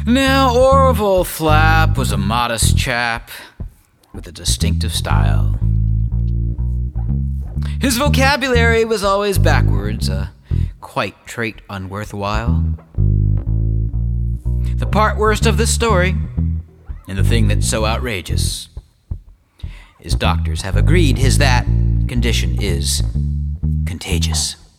Now, Orville Flap was a modest chap with a distinctive style. His vocabulary was always backwards, a quite trait unworthwhile. The part worst of this story, and the thing that's so outrageous, is doctors have agreed his that condition is contagious.